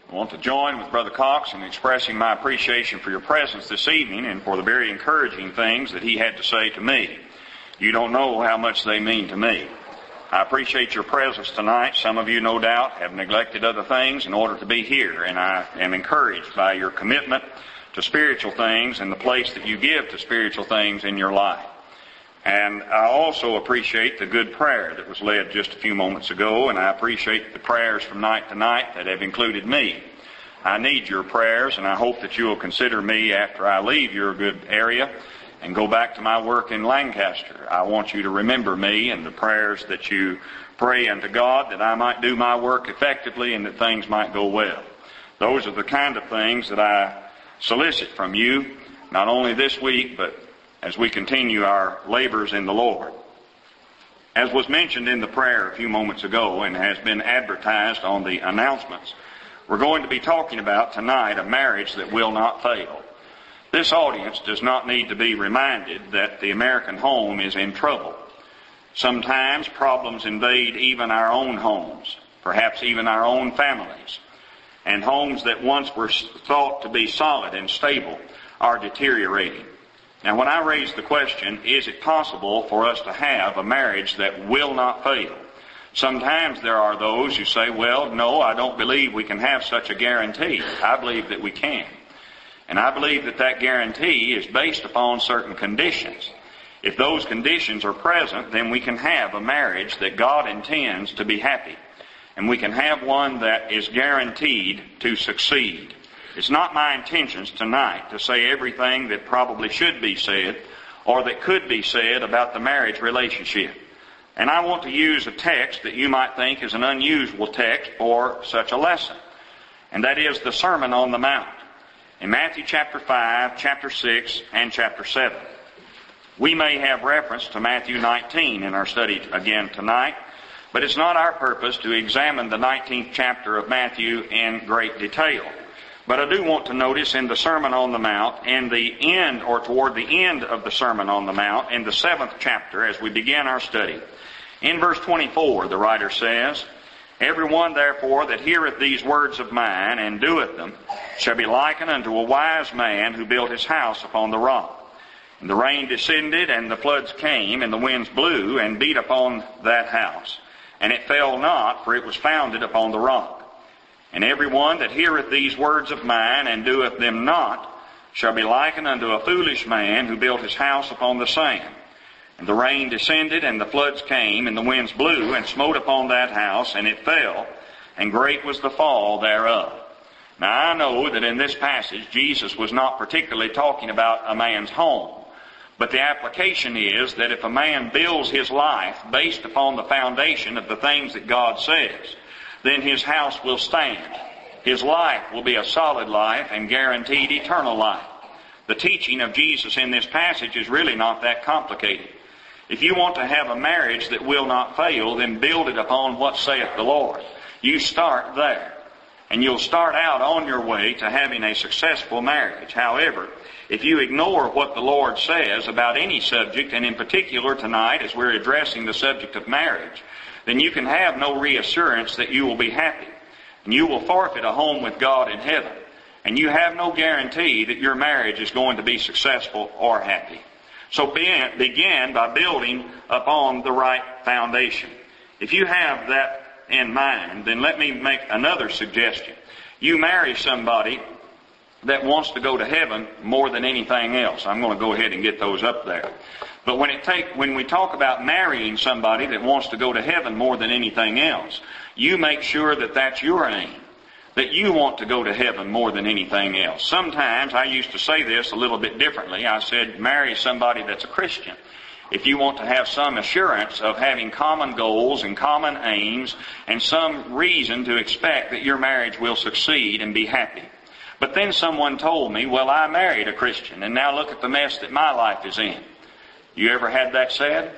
I want to join with Brother Cox in expressing my appreciation for your presence this evening and for the very encouraging things that he had to say to me. You don't know how much they mean to me. I appreciate your presence tonight. Some of you, no doubt, have neglected other things in order to be here, and I am encouraged by your commitment to spiritual things and the place that you give to spiritual things in your life. And I also appreciate the good prayer that was led just a few moments ago, and I appreciate the prayers from night to night that have included me. I need your prayers, and I hope that you will consider me after I leave your good area and go back to my work in Lancaster. I want you to remember me and the prayers that you pray unto God that I might do my work effectively and that things might go well. Those are the kind of things that I solicit from you, not only this week, but as we continue our labors in the Lord. As was mentioned in the prayer a few moments ago and has been advertised on the announcements, we're going to be talking about tonight a marriage that will not fail. This audience does not need to be reminded that the American home is in trouble. Sometimes problems invade even our own homes, perhaps even our own families, and homes that once were thought to be solid and stable are deteriorating. Now, when I raise the question, is it possible for us to have a marriage that will not fail? Sometimes there are those who say, well, no, I don't believe we can have such a guarantee. I believe that we can. And I believe that that guarantee is based upon certain conditions. If those conditions are present, then we can have a marriage that God intends to be happy. And we can have one that is guaranteed to succeed. It's not my intentions tonight to say everything that probably should be said or that could be said about the marriage relationship. And I want to use a text that you might think is an unusual text for such a lesson. And that is the Sermon on the Mount in Matthew chapter 5, chapter 6, and chapter 7. We may have reference to Matthew 19 in our study again tonight, but it's not our purpose to examine the 19th chapter of Matthew in great detail. But I do want to notice in the Sermon on the Mount, and the end, or toward the end of the Sermon on the Mount, in the 7th chapter, as we begin our study, in verse 24, the writer says, Everyone therefore that heareth these words of mine, and doeth them, shall be likened unto a wise man who built his house upon the rock. And the rain descended, and the floods came, and the winds blew, and beat upon that house. And it fell not, for it was founded upon the rock. And every one that heareth these words of mine, and doeth them not, shall be likened unto a foolish man who built his house upon the sand. And the rain descended, and the floods came, and the winds blew, and smote upon that house, and it fell, and great was the fall thereof. Now I know that in this passage, Jesus was not particularly talking about a man's home. But the application is that if a man builds his life based upon the foundation of the things that God says, then his house will stand. His life will be a solid life and guaranteed eternal life. The teaching of Jesus in this passage is really not that complicated. If you want to have a marriage that will not fail, then build it upon what saith the Lord. You start there. And you'll start out on your way to having a successful marriage. However, if you ignore what the Lord says about any subject, and in particular tonight as we're addressing the subject of marriage, then you can have no reassurance that you will be happy. And you will forfeit a home with God in heaven. And you have no guarantee that your marriage is going to be successful or happy. So begin by building upon the right foundation. If you have that in mind, then let me make another suggestion. You marry somebody that wants to go to heaven more than anything else. I'm going to go ahead and get those up there. But when we talk about marrying somebody that wants to go to heaven more than anything else, you make sure that that's your aim, that you want to go to heaven more than anything else. Sometimes I used to say this a little bit differently. I said, marry somebody that's a Christian. If you want to have some assurance of having common goals and common aims and some reason to expect that your marriage will succeed and be happy. But then someone told me, well, I married a Christian, and now look at the mess that my life is in. You ever had that said?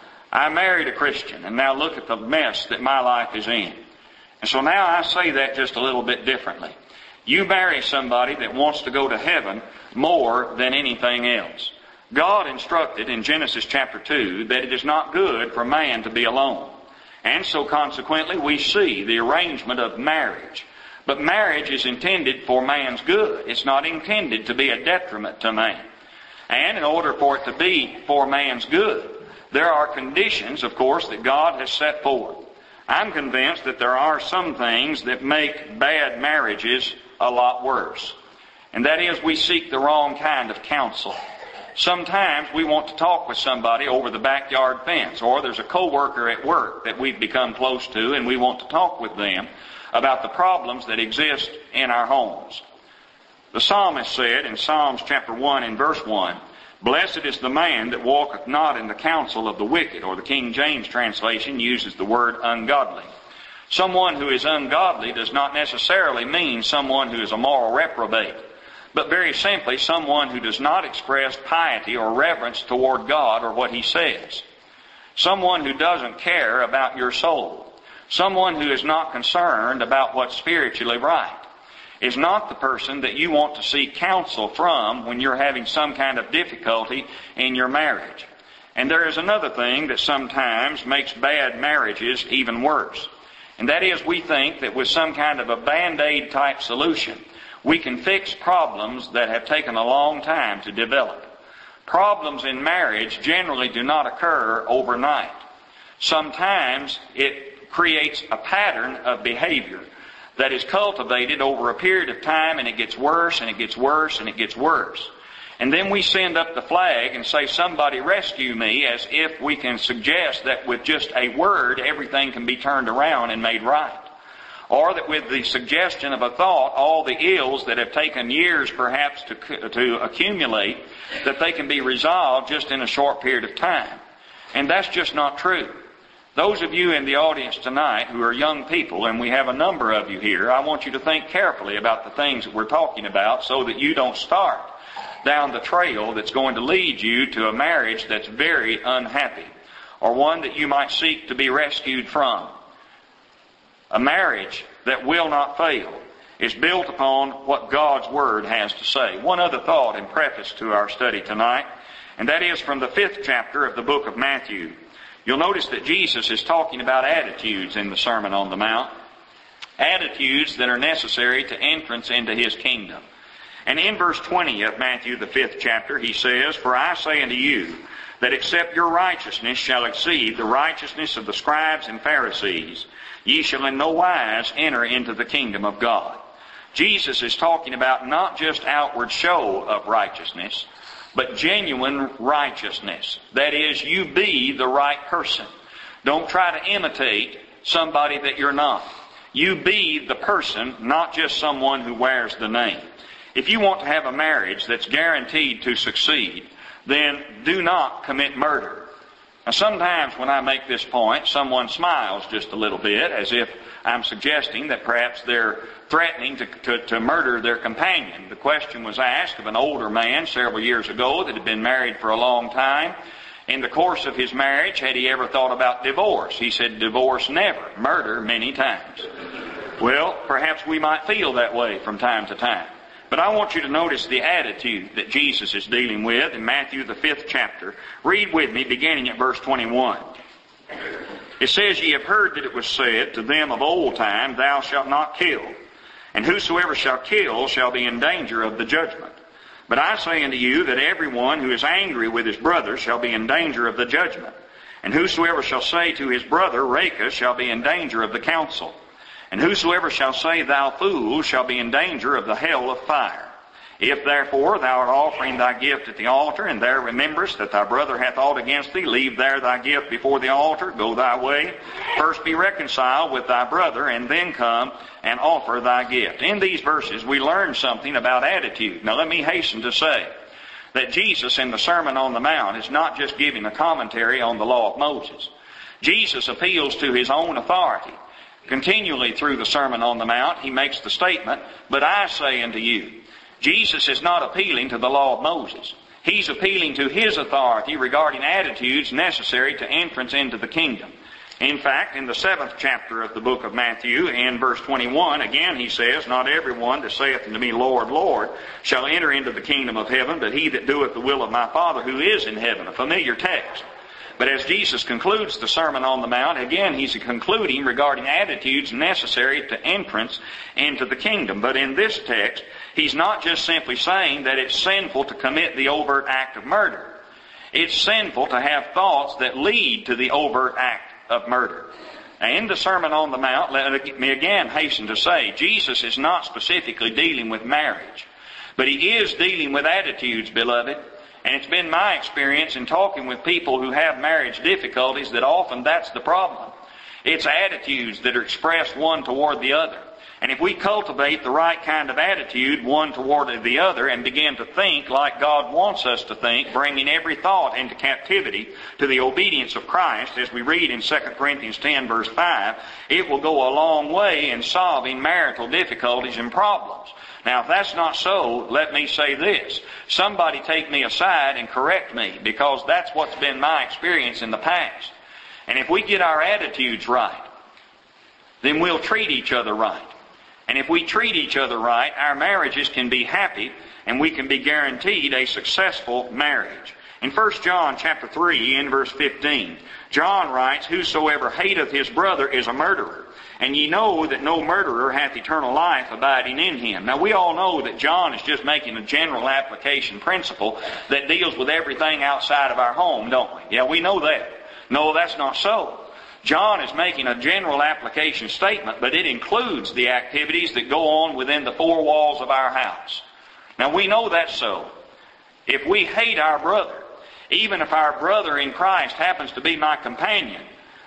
I married a Christian, and now look at the mess that my life is in. And so now I say that just a little bit differently. You marry somebody that wants to go to heaven more than anything else. God instructed in Genesis chapter 2 that it is not good for man to be alone. And so consequently we see the arrangement of marriage. But marriage is intended for man's good. It's not intended to be a detriment to man. And in order for it to be for man's good, there are conditions, of course, that God has set forth. I'm convinced that there are some things that make bad marriages a lot worse. And that is, we seek the wrong kind of counsel. Sometimes we want to talk with somebody over the backyard fence, or there's a coworker at work that we've become close to, and we want to talk with them about the problems that exist in our homes. The psalmist said in Psalms chapter 1 and verse 1, "Blessed is the man that walketh not in the counsel of the wicked," or the King James translation uses the word ungodly. Someone who is ungodly does not necessarily mean someone who is a moral reprobate, but very simply someone who does not express piety or reverence toward God or what He says. Someone who doesn't care about your soul. Someone who is not concerned about what's spiritually right is not the person that you want to seek counsel from when you're having some kind of difficulty in your marriage. And there is another thing that sometimes makes bad marriages even worse. And that is, we think that with some kind of a Band-Aid type solution, we can fix problems that have taken a long time to develop. Problems in marriage generally do not occur overnight. Sometimes it creates a pattern of behavior that is cultivated over a period of time, and it gets worse and it gets worse and it gets worse. And then we send up the flag and say, "Somebody rescue me," as if we can suggest that with just a word everything can be turned around and made right. Or that with the suggestion of a thought, all the ills that have taken years perhaps to accumulate, that they can be resolved just in a short period of time. And that's just not true. Those of you in the audience tonight who are young people, and we have a number of you here, I want you to think carefully about the things that we're talking about so that you don't start down the trail that's going to lead you to a marriage that's very unhappy, or one that you might seek to be rescued from. A marriage that will not fail is built upon what God's Word has to say. One other thought in preface to our study tonight, and that is from the 5th chapter of the book of Matthew. You'll notice that Jesus is talking about attitudes in the Sermon on the Mount. Attitudes that are necessary to entrance into His kingdom. And in verse 20 of Matthew, the 5th chapter, He says, "For I say unto you, that except your righteousness shall exceed the righteousness of the scribes and Pharisees, ye shall in no wise enter into the kingdom of God." Jesus is talking about not just outward show of righteousness, but genuine righteousness. That is, you be the right person. Don't try to imitate somebody that you're not. You be the person, not just someone who wears the name. If you want to have a marriage that's guaranteed to succeed, then do not commit murder. Now, sometimes when I make this point, someone smiles just a little bit, as if I'm suggesting that perhaps they're threatening to murder their companion. The question was asked of an older man several years ago that had been married for a long time. In the course of his marriage, had he ever thought about divorce? He said, "Divorce never, murder many times." Well, perhaps we might feel that way from time to time. But I want you to notice the attitude that Jesus is dealing with in Matthew, the 5th chapter. Read with me, beginning at verse 21. It says, "Ye have heard that it was said to them of old time, Thou shalt not kill. And whosoever shall kill shall be in danger of the judgment. But I say unto you that everyone who is angry with his brother shall be in danger of the judgment. And whosoever shall say to his brother, Raca, shall be in danger of the council. And whosoever shall say, Thou fool, shall be in danger of the hell of fire. If therefore thou art offering thy gift at the altar, and there rememberest that thy brother hath aught against thee, leave there thy gift before the altar, go thy way. First be reconciled with thy brother, and then come and offer thy gift." In these verses we learn something about attitude. Now let me hasten to say that Jesus in the Sermon on the Mount is not just giving a commentary on the law of Moses. Jesus appeals to His own authority. Continually through the Sermon on the Mount, He makes the statement, "But I say unto you." Jesus is not appealing to the law of Moses. He's appealing to His authority regarding attitudes necessary to entrance into the kingdom. In fact, in the 7th chapter of the book of Matthew, in verse 21, again He says, "Not everyone that saith unto me, Lord, Lord, shall enter into the kingdom of heaven, but he that doeth the will of my Father who is in heaven." A familiar text. But as Jesus concludes the Sermon on the Mount, again he's concluding regarding attitudes necessary to entrance into the kingdom. But in this text, he's not just simply saying that it's sinful to commit the overt act of murder. It's sinful to have thoughts that lead to the overt act of murder. Now, in the Sermon on the Mount, let me again hasten to say, Jesus is not specifically dealing with marriage. But he is dealing with attitudes, beloved. And it's been my experience in talking with people who have marriage difficulties that often that's the problem. It's attitudes that are expressed one toward the other. And if we cultivate the right kind of attitude one toward the other and begin to think like God wants us to think, bringing every thought into captivity to the obedience of Christ, as we read in 2 Corinthians 10 verse 5, it will go a long way in solving marital difficulties and problems. Now, if that's not so, let me say this. Somebody take me aside and correct me, because that's what's been my experience in the past. And if we get our attitudes right, then we'll treat each other right. And if we treat each other right, our marriages can be happy and we can be guaranteed a successful marriage. In 1 John chapter 3 in verse 15, John writes, "Whosoever hateth his brother is a murderer. And ye know that no murderer hath eternal life abiding in him." Now we all know that John is just making a general application principle that deals with everything outside of our home, don't we? Yeah, we know that. No, that's not so. John is making a general application statement, but it includes the activities that go on within the four walls of our house. Now we know that's so. If we hate our brother, even if our brother in Christ happens to be my companion,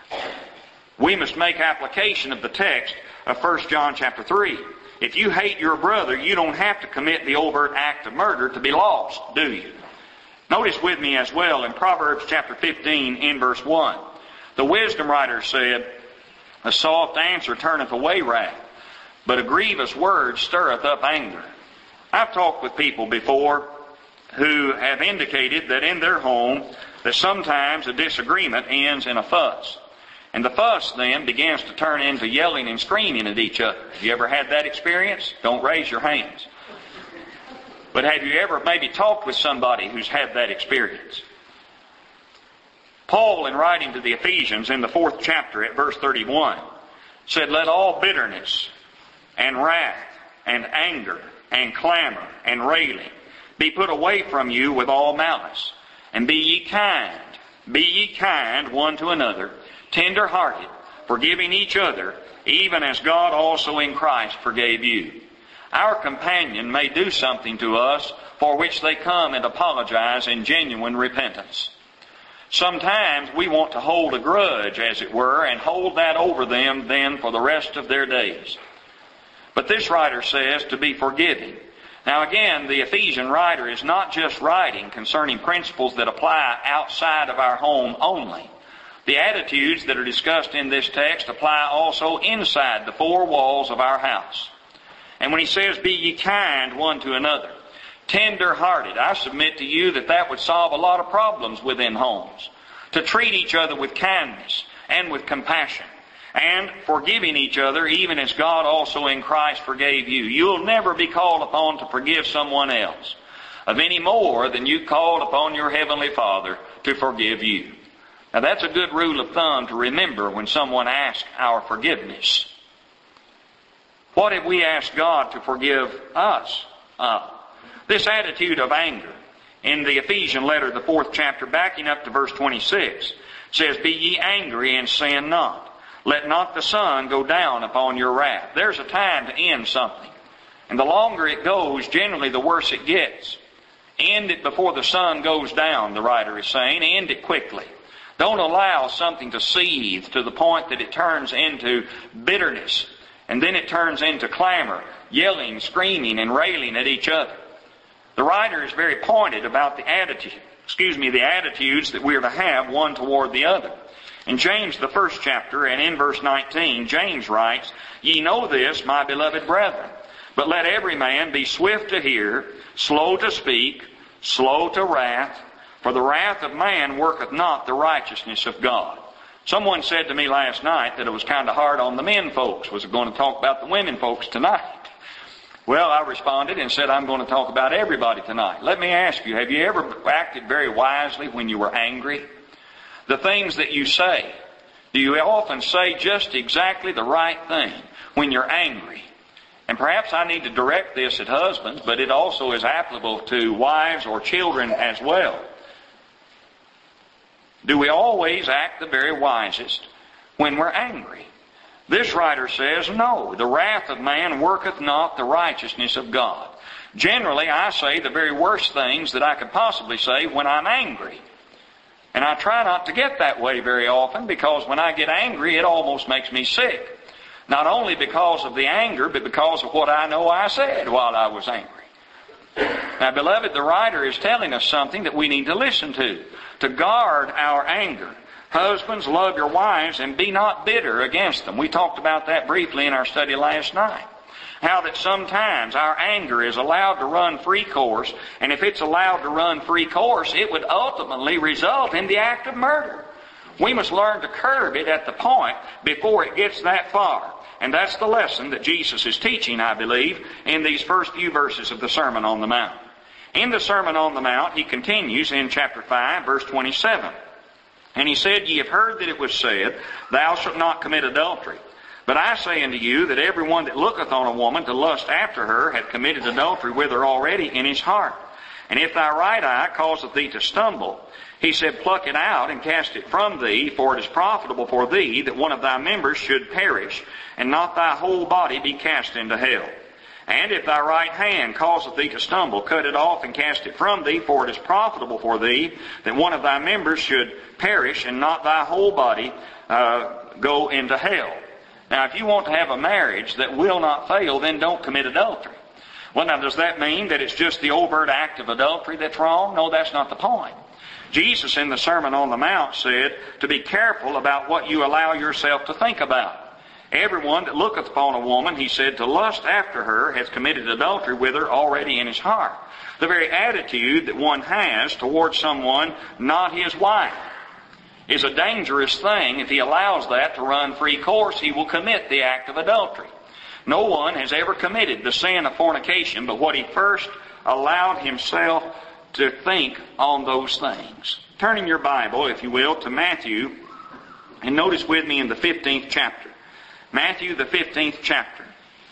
we must make application of the text of 1 John chapter 3. If you hate your brother, you don't have to commit the overt act of murder to be lost, do you? Notice with me as well in Proverbs chapter 15 in verse 1. The wisdom writer said, "A soft answer turneth away wrath, but a grievous word stirreth up anger." I've talked with people before who have indicated that in their home that sometimes a disagreement ends in a fuss. And the fuss then begins to turn into yelling and screaming at each other. Have you ever had that experience? Don't raise your hands. But have you ever maybe talked with somebody who's had that experience? Paul, in writing to the Ephesians in the 4th chapter at verse 31, said, "Let all bitterness and wrath and anger and clamor and railing be put away from you with all malice. And be ye kind one to another, tender-hearted, forgiving each other, even as God also in Christ forgave you." Our companion may do something to us for which they come and apologize in genuine repentance. Sometimes we want to hold a grudge, as it were, and hold that over them then for the rest of their days. But this writer says to be forgiving. Now again, the Ephesian writer is not just writing concerning principles that apply outside of our home only. The attitudes that are discussed in this text apply also inside the four walls of our house. And when he says, "Be ye kind one to another," tender-hearted, I submit to you that that would solve a lot of problems within homes. To treat each other with kindness and with compassion, and forgiving each other even as God also in Christ forgave you. You'll never be called upon to forgive someone else of any more than you called upon your Heavenly Father to forgive you. Now that's a good rule of thumb to remember when someone asks our forgiveness. What have we asked God to forgive us of? This attitude of anger in the Ephesian letter, the 4th chapter, backing up to verse 26, says, "Be ye angry and sin not. Let not the sun go down upon your wrath." There's a time to end something. And the longer it goes, generally the worse it gets. End it before the sun goes down, the writer is saying. End it quickly. Don't allow something to seethe to the point that it turns into bitterness. And then it turns into clamor, yelling, screaming, and railing at each other. The writer is very pointed about the attitudes that we are to have one toward the other. In James, the 1st chapter, and in verse 19, James writes, "Ye know this, my beloved brethren, but let every man be swift to hear, slow to speak, slow to wrath, for the wrath of man worketh not the righteousness of God." Someone said to me last night that it was kind of hard on the men folks. Was going to talk about the women folks tonight. Well, I responded and said, I'm going to talk about everybody tonight. Let me ask you, have you ever acted very wisely when you were angry? The things that you say. Do you often say just exactly the right thing when you're angry? And perhaps I need to direct this at husbands, but it also is applicable to wives or children as well. Do we always act the very wisest when we're angry? This writer says, no, the wrath of man worketh not the righteousness of God. Generally, I say the very worst things that I could possibly say when I'm angry. And I try not to get that way very often, because when I get angry, it almost makes me sick. Not only because of the anger, but because of what I know I said while I was angry. Now, beloved, the writer is telling us something that we need to listen to guard our anger. Husbands, love your wives and be not bitter against them. We talked about that briefly in our study last night. How that sometimes our anger is allowed to run free course, and if it's allowed to run free course, it would ultimately result in the act of murder. We must learn to curb it at the point before it gets that far. And that's the lesson that Jesus is teaching, I believe, in these first few verses of the Sermon on the Mount. In the Sermon on the Mount, he continues in chapter 5, verse 27. And he said, Ye have heard that it was said, Thou shalt not commit adultery. But I say unto you that every one that looketh on a woman to lust after her hath committed adultery with her already in his heart. And if thy right eye causeth thee to stumble, he said, Pluck it out and cast it from thee, for it is profitable for thee that one of thy members should perish, and not thy whole body be cast into hell. And if thy right hand causeth thee to stumble, cut it off and cast it from thee, for it is profitable for thee that one of thy members should perish, and not thy whole body go into hell. Now, if you want to have a marriage that will not fail, then don't commit adultery. Well, now, does that mean that it's just the overt act of adultery that's wrong? No, that's not the point. Jesus in the Sermon on the Mount said to be careful about what you allow yourself to think about. Everyone that looketh upon a woman, he said, to lust after her has committed adultery with her already in his heart. The very attitude that one has towards someone not his wife is a dangerous thing. If he allows that to run free course, he will commit the act of adultery. No one has ever committed the sin of fornication but what he first allowed himself to think on those things. Turning your Bible, if you will, to Matthew, and notice with me in the 15th chapter. Matthew, the 15th chapter.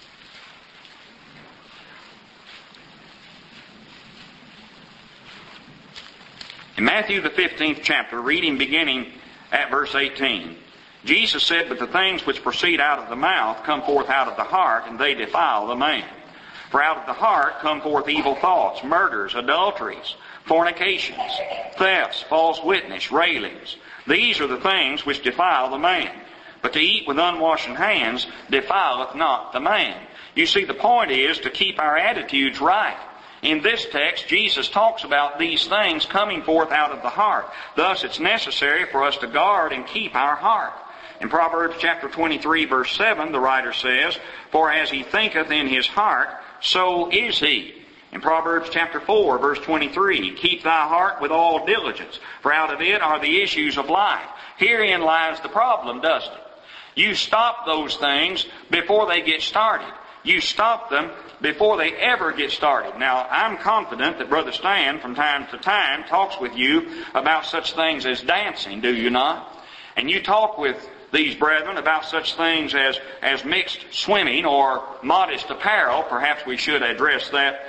In Matthew, the 15th chapter, reading beginning at verse 18, Jesus said, But the things which proceed out of the mouth come forth out of the heart, and they defile the man. For out of the heart come forth evil thoughts, murders, adulteries, fornications, thefts, false witness, railings. These are the things which defile the man. But to eat with unwashed hands defileth not the man. You see, the point is to keep our attitudes right. In this text, Jesus talks about these things coming forth out of the heart. Thus, it's necessary for us to guard and keep our heart. In Proverbs chapter 23, verse 7, the writer says, For as he thinketh in his heart, so is he. In Proverbs chapter 4, verse 23, Keep thy heart with all diligence, for out of it are the issues of life. Herein lies the problem, doesn't it? You stop those things before they get started. You stop them before they ever get started. Now, I'm confident that Brother Stan from time to time talks with you about such things as dancing, do you not? And you talk with these brethren about such things as mixed swimming or modest apparel. Perhaps we should address that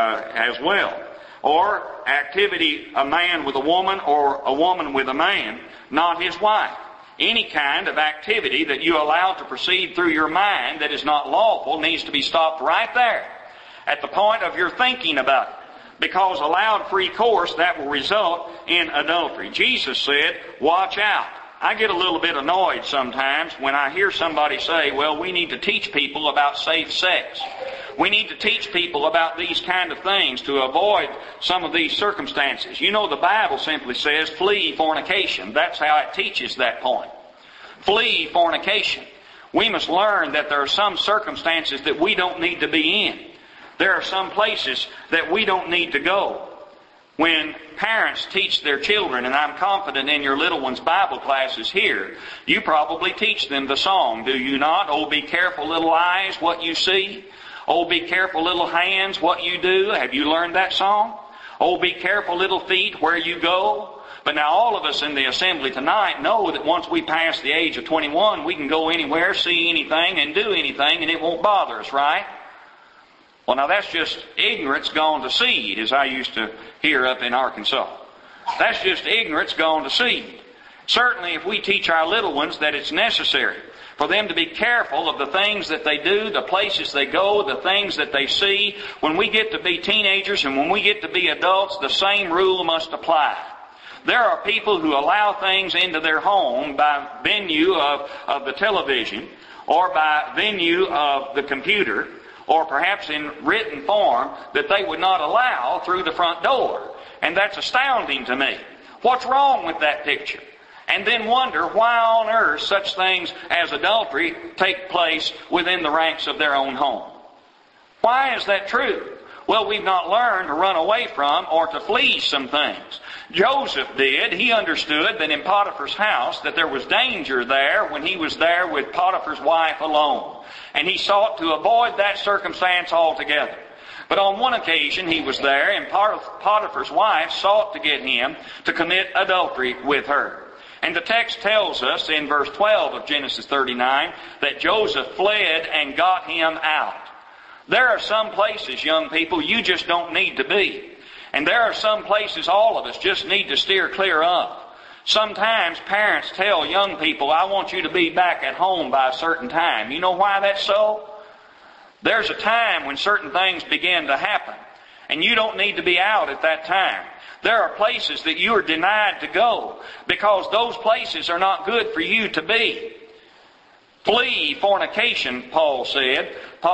as well. Or activity, a man with a woman or a woman with a man, not his wife. Any kind of activity that you allow to proceed through your mind that is not lawful needs to be stopped right there at the point of your thinking about it. Because allowed free course, that will result in adultery. Jesus said, watch out. I get a little bit annoyed sometimes when I hear somebody say, well, we need to teach people about safe sex. We need to teach people about these kind of things to avoid some of these circumstances. You know, the Bible simply says, flee fornication. That's how it teaches that point. Flee fornication. We must learn that there are some circumstances that we don't need to be in. There are some places that we don't need to go. When parents teach their children, and I'm confident in your little ones' Bible classes here, you probably teach them the song, do you not? Oh, be careful, little eyes, what you see. Oh, be careful, little hands, what you do. Have you learned that song? Oh, be careful, little feet, where you go. But now all of us in the assembly tonight know that once we pass the age of 21, we can go anywhere, see anything, and do anything, and it won't bother us, right? Well, now that's just ignorance gone to seed, as I used to hear up in Arkansas. That's just ignorance gone to seed. Certainly if we teach our little ones that it's necessary for them to be careful of the things that they do, the places they go, the things that they see, when we get to be teenagers and when we get to be adults, the same rule must apply. There are people who allow things into their home by venue of the television or by venue of the computer, or perhaps in written form, that they would not allow through the front door. And that's astounding to me. What's wrong with that picture? And then wonder why on earth such things as adultery take place within the ranks of their own home. Why is that true? Well, we've not learned to run away from or to flee some things. Joseph did. He understood that in Potiphar's house that there was danger there when he was there with Potiphar's wife alone. And he sought to avoid that circumstance altogether. But on one occasion he was there, and Potiphar's wife sought to get him to commit adultery with her. And the text tells us in verse 12 of Genesis 39 that Joseph fled and got him out. There are some places, young people, you just don't need to be. And there are some places all of us just need to steer clear of. Sometimes parents tell young people, I want you to be back at home by a certain time. You know why that's so? There's a time when certain things begin to happen, and you don't need to be out at that time. There are places that you are denied to go because those places are not good for you to be. Flee fornication, Paul said.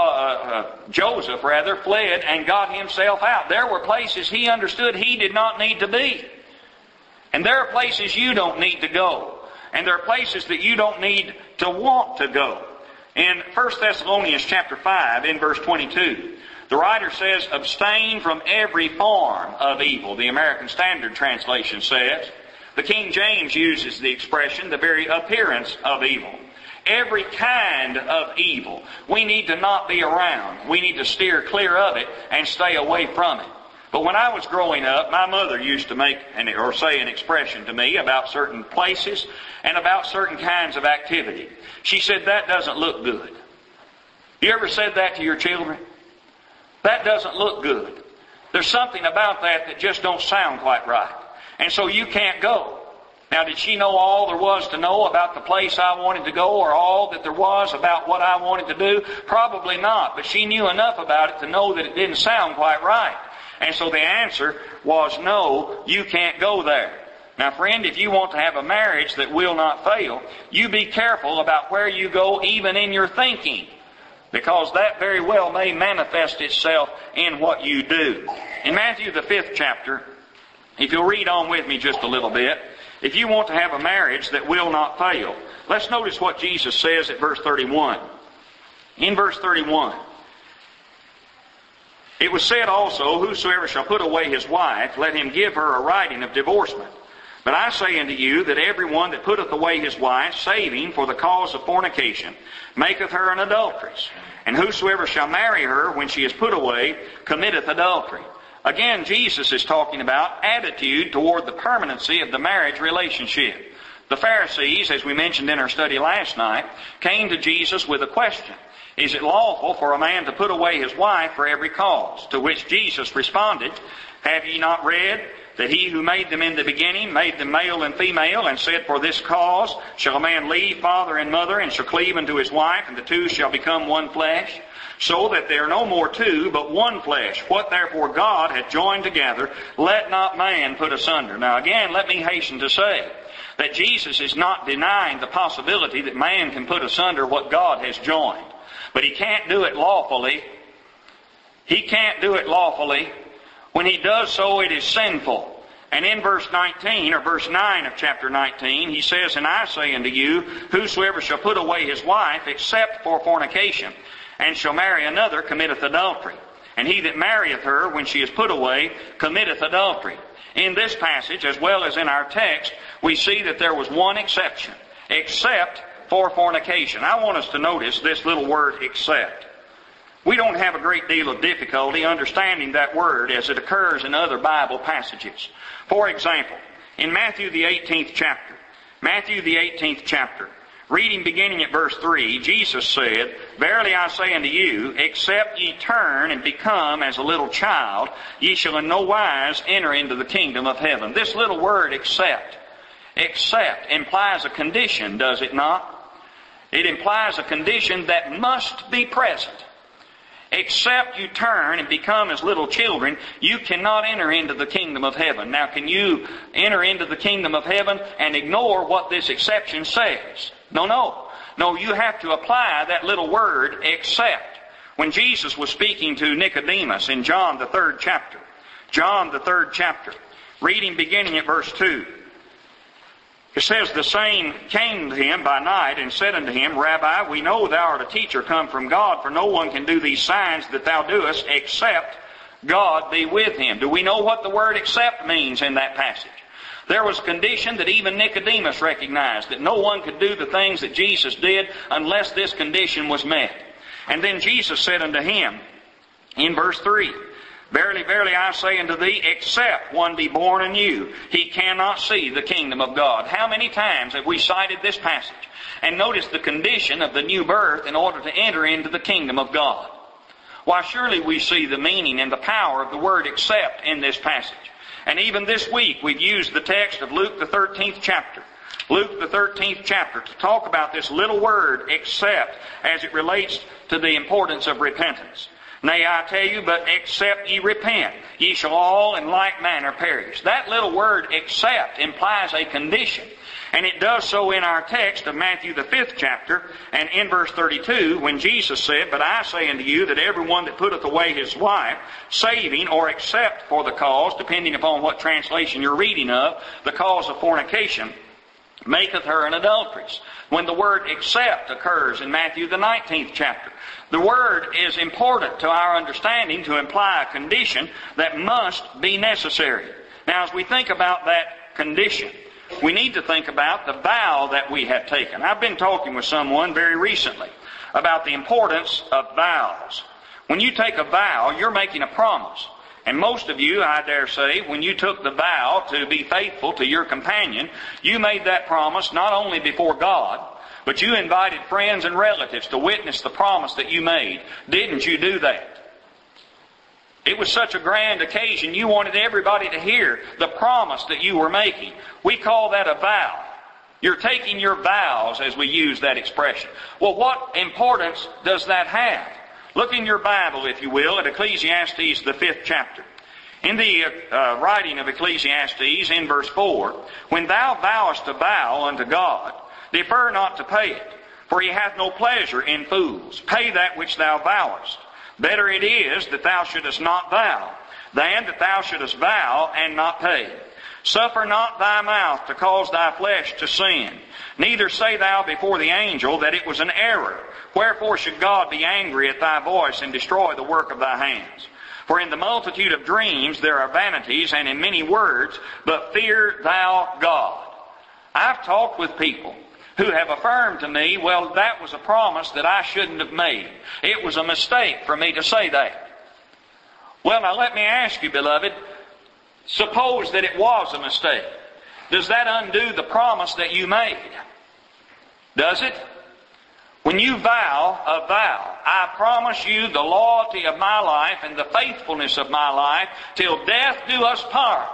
Joseph, fled and got himself out. There were places he understood he did not need to be. And there are places you don't need to go. And there are places that you don't need to want to go. In 1 Thessalonians chapter 5, in verse 22, the writer says, abstain from every form of evil. The American Standard Translation says. The King James uses the expression, the very appearance of evil. Every kind of evil we need to not be around. We need to steer clear of it and stay away from it. But when I was growing up, my mother used to say an expression to me about certain places and about certain kinds of activity. She said, that doesn't look good. You ever said that to your children? That doesn't look good. There's something about that just don't sound quite right. And so you can't go. Now, did she know all there was to know about the place I wanted to go, or all that there was about what I wanted to do? Probably not. But she knew enough about it to know that it didn't sound quite right. And so the answer was no, you can't go there. Now, friend, if you want to have a marriage that will not fail, you be careful about where you go, even in your thinking, because that very well may manifest itself in what you do. In Matthew the 5th chapter, if you'll read on with me just a little bit, if you want to have a marriage that will not fail, let's notice what Jesus says at verse 31. In verse 31, it was said also, whosoever shall put away his wife, let him give her a writing of divorcement. But I say unto you that every one that putteth away his wife, saving for the cause of fornication, maketh her an adulteress. And whosoever shall marry her when she is put away, committeth adultery. Again, Jesus is talking about attitude toward the permanency of the marriage relationship. The Pharisees, as we mentioned in our study last night, came to Jesus with a question. Is it lawful for a man to put away his wife for every cause? To which Jesus responded, have ye not read that he who made them in the beginning made them male and female, and said, for this cause shall a man leave father and mother, and shall cleave unto his wife, and the two shall become one flesh? So that they are no more two, but one flesh. What therefore God hath joined together, let not man put asunder. Now again, let me hasten to say that Jesus is not denying the possibility that man can put asunder what God has joined. But he can't do it lawfully. He can't do it lawfully. When he does so, it is sinful. And in verse 19, or verse 9 of chapter 19, he says, and I say unto you, whosoever shall put away his wife, except for fornication, and shall marry another, committeth adultery. And he that marrieth her, when she is put away, committeth adultery. In this passage, as well as in our text, we see that there was one exception, except for fornication. I want us to notice this little word, except. We don't have a great deal of difficulty understanding that word as it occurs in other Bible passages. For example, in Matthew the 18th chapter, reading beginning at verse 3, Jesus said, "Verily I say unto you, except ye turn and become as a little child, ye shall in no wise enter into the kingdom of heaven." This little word, except, implies a condition, does it not? It implies a condition that must be present. Except you turn and become as little children, you cannot enter into the kingdom of heaven. Now, can you enter into the kingdom of heaven and ignore what this exception says? No, you have to apply that little word, except. When Jesus was speaking to Nicodemus in John the 3rd chapter, reading beginning at verse 2, it says, "The same came to him by night and said unto him, Rabbi, we know thou art a teacher come from God, for no one can do these signs that thou doest, except God be with him." Do we know what the word except means in that passage? There was a condition that even Nicodemus recognized, that no one could do the things that Jesus did unless this condition was met. And then Jesus said unto him, in verse 3, "Verily, verily, I say unto thee, except one be born anew, he cannot see the kingdom of God." How many times have we cited this passage and noticed the condition of the new birth in order to enter into the kingdom of God? Why, surely we see the meaning and the power of the word except in this passage. And even this week we've used the text of Luke the 13th chapter. Luke the 13th chapter to talk about this little word except as it relates to the importance of repentance. "Nay, I tell you, but except ye repent, ye shall all in like manner perish." That little word except implies a condition. And it does so in our text of Matthew the 5th chapter, and in verse 32, when Jesus said, "But I say unto you that every one that putteth away his wife, saving or except for the cause," depending upon what translation you're reading of, "the cause of fornication, maketh her an adulteress." When the word except occurs in Matthew the 19th chapter, the word is important to our understanding to imply a condition that must be necessary. Now, as we think about that condition, we need to think about the vow that we have taken. I've been talking with someone very recently about the importance of vows. When you take a vow, you're making a promise. And most of you, I dare say, when you took the vow to be faithful to your companion, you made that promise not only before God, but you invited friends and relatives to witness the promise that you made. Didn't you do that? It was such a grand occasion, you wanted everybody to hear the promise that you were making. We call that a vow. You're taking your vows, as we use that expression. Well, what importance does that have? Look in your Bible, if you will, at Ecclesiastes, the 5th chapter. In the writing of Ecclesiastes, in verse 4, "When thou vowest a vow unto God, defer not to pay it, for he hath no pleasure in fools. Pay that which thou vowest. Better it is that thou shouldest not vow, than that thou shouldest vow and not pay. Suffer not thy mouth to cause thy flesh to sin. Neither say thou before the angel that it was an error. Wherefore should God be angry at thy voice and destroy the work of thy hands? For in the multitude of dreams there are vanities, and in many words, but fear thou God." I've talked with people who have affirmed to me, well, that was a promise that I shouldn't have made. It was a mistake for me to say that. Well, now let me ask you, beloved, suppose that it was a mistake. Does that undo the promise that you made? Does it? When you vow a vow, "I promise you the loyalty of my life and the faithfulness of my life till death do us part."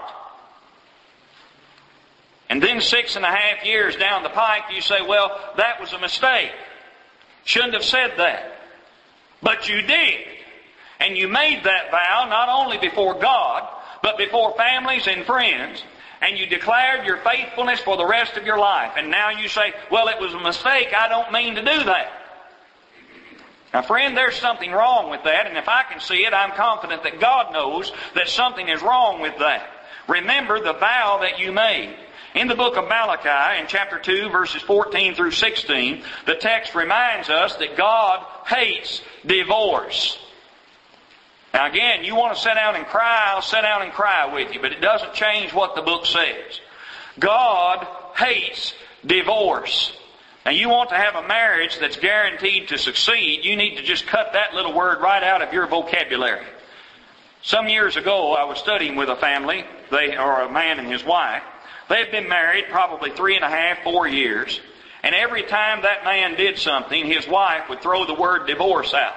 And then 6.5 years down the pike, you say, "Well, that was a mistake. Shouldn't have said that." But you did. And you made that vow not only before God, but before families and friends. And you declared your faithfulness for the rest of your life. And now you say, "Well, it was a mistake. I don't mean to do that." Now, friend, there's something wrong with that. And if I can see it, I'm confident that God knows that something is wrong with that. Remember the vow that you made. In the book of Malachi, in chapter 2, verses 14 through 16, the text reminds us that God hates divorce. Now again, you want to sit down and cry, I'll sit down and cry with you, but it doesn't change what the book says. God hates divorce. Now, you want to have a marriage that's guaranteed to succeed, you need to just cut that little word right out of your vocabulary. Some years ago, I was studying with a family, a man and his wife. They had been married probably 3.5, 4 years. And every time that man did something, his wife would throw the word divorce out.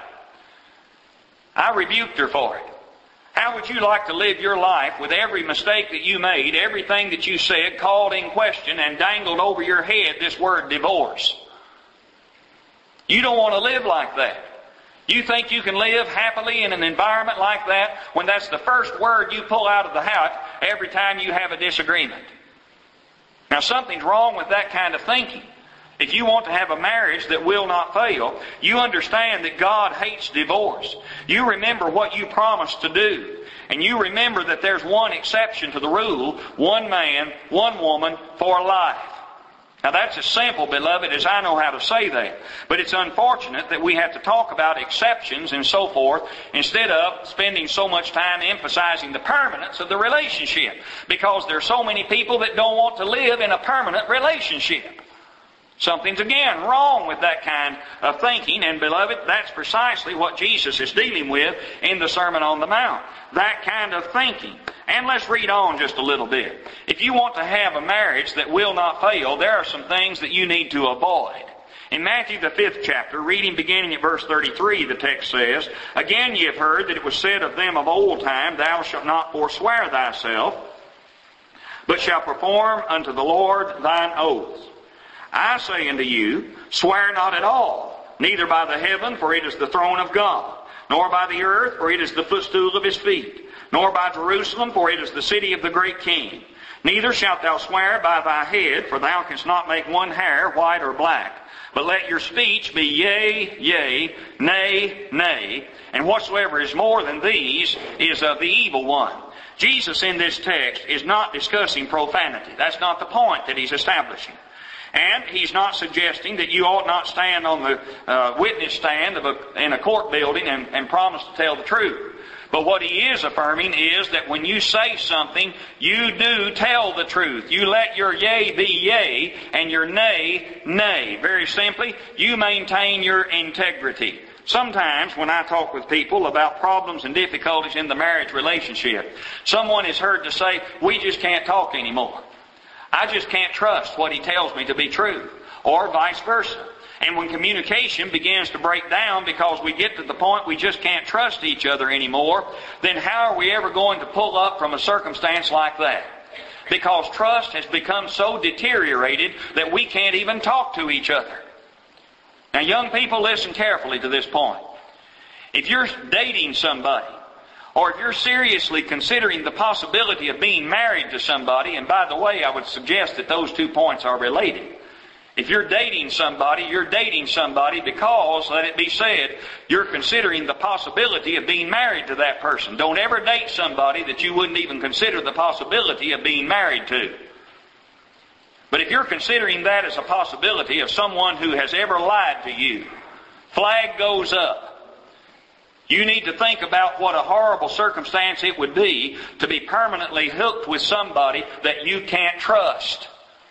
I rebuked her for it. How would you like to live your life with every mistake that you made, everything that you said called in question and dangled over your head this word divorce? You don't want to live like that. You think you can live happily in an environment like that when that's the first word you pull out of the house every time you have a disagreement? Now, something's wrong with that kind of thinking. If you want to have a marriage that will not fail, you understand that God hates divorce. You remember what you promised to do. And you remember that there's one exception to the rule, one man, one woman for life. Now that's as simple, beloved, as I know how to say that. But it's unfortunate that we have to talk about exceptions and so forth instead of spending so much time emphasizing the permanence of the relationship. Because there are so many people that don't want to live in a permanent relationship. Something's again wrong with that kind of thinking, and beloved, that's precisely what Jesus is dealing with in the Sermon on the Mount. That kind of thinking. And let's read on just a little bit. If you want to have a marriage that will not fail, there are some things that you need to avoid. In Matthew the 5th chapter, reading beginning at verse 33, the text says, "Again ye have heard that it was said of them of old time, Thou shalt not forswear thyself, but shalt perform unto the Lord thine oaths. I say unto you, swear not at all, neither by the heaven, for it is the throne of God, nor by the earth, for it is the footstool of his feet, nor by Jerusalem, for it is the city of the great King. Neither shalt thou swear by thy head, for thou canst not make one hair white or black. But let your speech be yea, yea, nay, nay, and whatsoever is more than these is of the evil one." Jesus in this text is not discussing profanity. That's not the point that he's establishing. And he's not suggesting that you ought not stand on the witness stand in a court building and promise to tell the truth. But what he is affirming is that when you say something, you do tell the truth. You let your yea be yea and your nay, nay. Very simply, you maintain your integrity. Sometimes when I talk with people about problems and difficulties in the marriage relationship, someone is heard to say, "We just can't talk anymore. I just can't trust what he tells me to be true," or vice versa. And when communication begins to break down because we get to the point we just can't trust each other anymore, then how are we ever going to pull up from a circumstance like that? Because trust has become so deteriorated that we can't even talk to each other. Now, young people, listen carefully to this point. If you're dating somebody, or if you're seriously considering the possibility of being married to somebody, and by the way, I would suggest that those 2 points are related. If you're dating somebody because, let it be said, you're considering the possibility of being married to that person. Don't ever date somebody that you wouldn't even consider the possibility of being married to. But if you're considering that as a possibility of someone who has ever lied to you, flag goes up. You need to think about what a horrible circumstance it would be to be permanently hooked with somebody that you can't trust.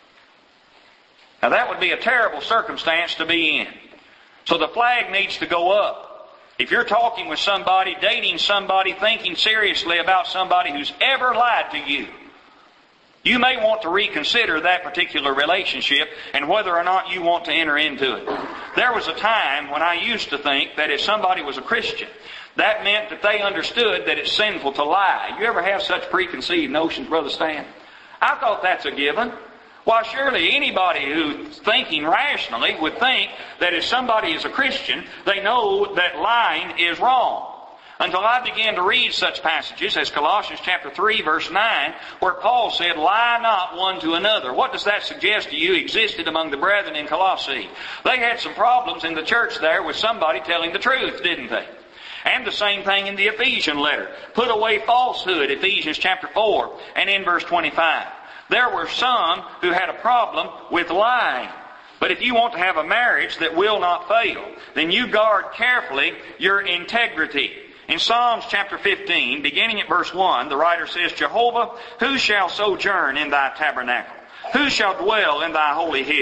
Now that would be a terrible circumstance to be in. So the flag needs to go up. If you're talking with somebody, dating somebody, thinking seriously about somebody who's ever lied to you, you may want to reconsider that particular relationship and whether or not you want to enter into it. There was a time when I used to think that if somebody was a Christian, that meant that they understood that it's sinful to lie. You ever have such preconceived notions, Brother Stan? I thought that's a given. Why, surely anybody who's thinking rationally would think that if somebody is a Christian, they know that lying is wrong. Until I began to read such passages as Colossians chapter 3 verse 9, where Paul said, "Lie not one to another." What does that suggest to you existed among the brethren in Colossae? They had some problems in the church there with somebody telling the truth, didn't they? And the same thing in the Ephesian letter. Put away falsehood, Ephesians chapter 4 and in verse 25. There were some who had a problem with lying. But if you want to have a marriage that will not fail, then you guard carefully your integrity. In Psalms chapter 15, beginning at verse 1, the writer says, "Jehovah, who shall sojourn in thy tabernacle? Who shall dwell in thy holy hill?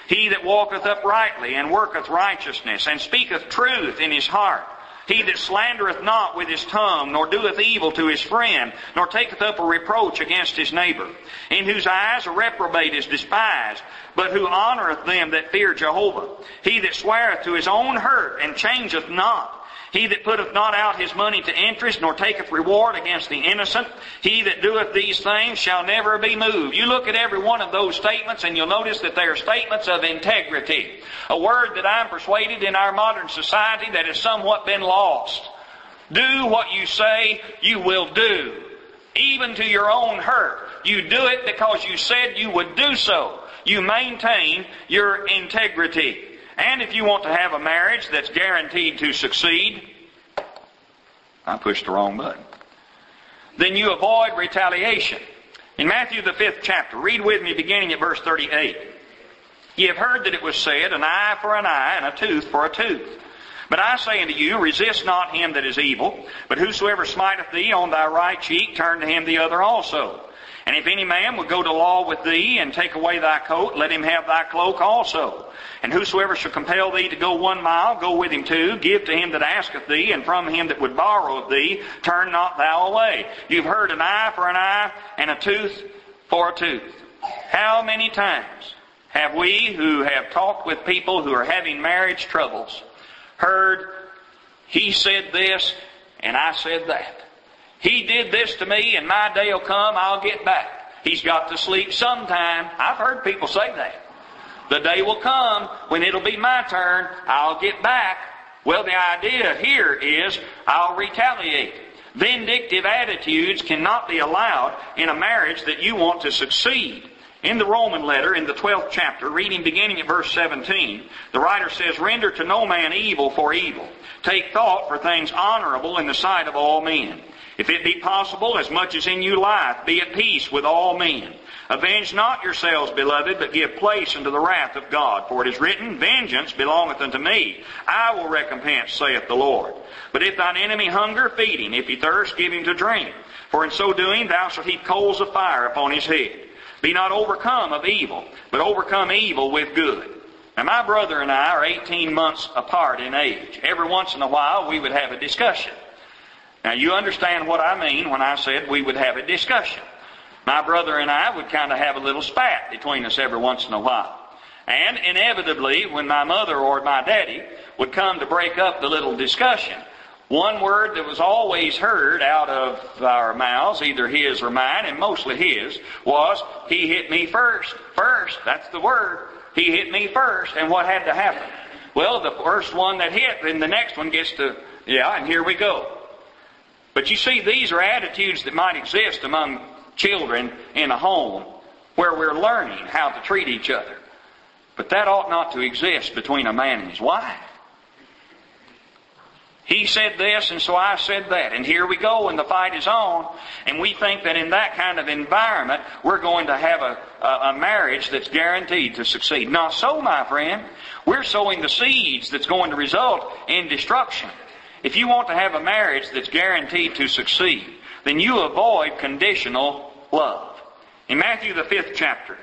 He that walketh uprightly and worketh righteousness and speaketh truth in his heart. He that slandereth not with his tongue, nor doeth evil to his friend, nor taketh up a reproach against his neighbor, in whose eyes a reprobate is despised, but who honoureth them that fear Jehovah. He that sweareth to his own hurt and changeth not. He that putteth not out his money to interest, nor taketh reward against the innocent. He that doeth these things shall never be moved. You look at every one of those statements and you'll notice that they are statements of integrity. A word that I'm persuaded in our modern society that has somewhat been lost. Do what you say you will do. Even to your own hurt. You do it because you said you would do so. You maintain your integrity. And if you want to have a marriage that's guaranteed to succeed, I pushed the wrong button, then you avoid retaliation. In Matthew the 5th chapter, read with me beginning at verse 38. Ye have heard that it was said, an eye for an eye and a tooth for a tooth. But I say unto you, resist not him that is evil, but whosoever smiteth thee on thy right cheek, turn to him the other also. And if any man would go to law with thee, and take away thy coat, let him have thy cloak also. And whosoever shall compel thee to go 1 mile, go with him 2. Give to him that asketh thee, and from him that would borrow of thee, turn not thou away. You've heard an eye for an eye, and a tooth for a tooth. How many times have we, who have talked with people who are having marriage troubles, heard, he said this, and I said that. He did this to me, and my day will come, I'll get back. He's got to sleep sometime. I've heard people say that. The day will come when it'll be my turn, I'll get back. Well, the idea here is, I'll retaliate. Vindictive attitudes cannot be allowed in a marriage that you want to succeed. In the Roman letter, in the 12th chapter, reading beginning at verse 17, the writer says, render to no man evil for evil. Take thought for things honorable in the sight of all men. If it be possible, as much as in you lieth, be at peace with all men. Avenge not yourselves, beloved, but give place unto the wrath of God. For it is written, vengeance belongeth unto me. I will recompense, saith the Lord. But if thine enemy hunger, feed him. If he thirst, give him to drink. For in so doing thou shalt heap coals of fire upon his head. Be not overcome of evil, but overcome evil with good. Now my brother and I are 18 months apart in age. Every once in a while we would have a discussion. Now you understand what I mean when I said we would have a discussion. My brother and I would kind of have a little spat between us every once in a while. And inevitably, when my mother or my daddy would come to break up the little discussion, one word that was always heard out of our mouths, either his or mine, and mostly his, was, he hit me first. First, that's the word. He hit me first. And what had to happen? Well, the first one that hit, then the next one gets to, and here we go. But you see, these are attitudes that might exist among children in a home where we're learning how to treat each other. But that ought not to exist between a man and his wife. He said this, and so I said that. And here we go, and the fight is on. And we think that in that kind of environment, we're going to have a marriage that's guaranteed to succeed. Not so, my friend. We're sowing the seeds that's going to result in destruction. If you want to have a marriage that's guaranteed to succeed, then you avoid conditional love. In Matthew the 5th chapter,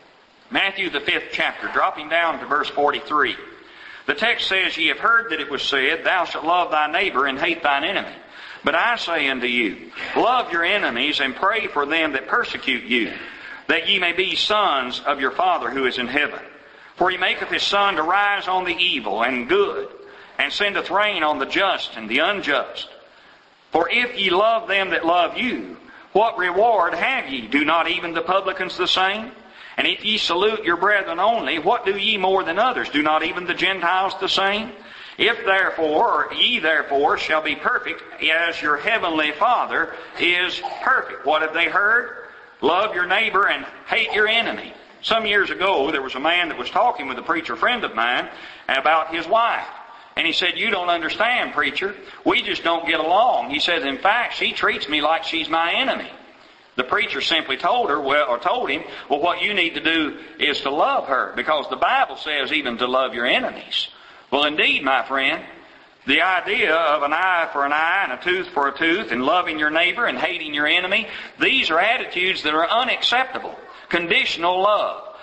dropping down to verse 43, the text says, Ye have heard that it was said, Thou shalt love thy neighbor and hate thine enemy. But I say unto you, love your enemies and pray for them that persecute you, that ye may be sons of your Father who is in heaven. For he maketh his sun to rise on the evil and good, and sendeth rain on the just and the unjust. For if ye love them that love you, what reward have ye? Do not even the publicans the same? And if ye salute your brethren only, what do ye more than others? Do not even the Gentiles the same? If therefore, ye therefore shall be perfect, as your heavenly Father is perfect. What have they heard? Love your neighbor and hate your enemy. Some years ago, there was a man that was talking with a preacher friend of mine about his wife. And he said, you don't understand, preacher. We just don't get along. He said, in fact, she treats me like she's my enemy. The preacher simply told him, what you need to do is to love her, because the Bible says even to love your enemies. Well, indeed, my friend, the idea of an eye for an eye and a tooth for a tooth and loving your neighbor and hating your enemy, these are attitudes that are unacceptable. Conditional love.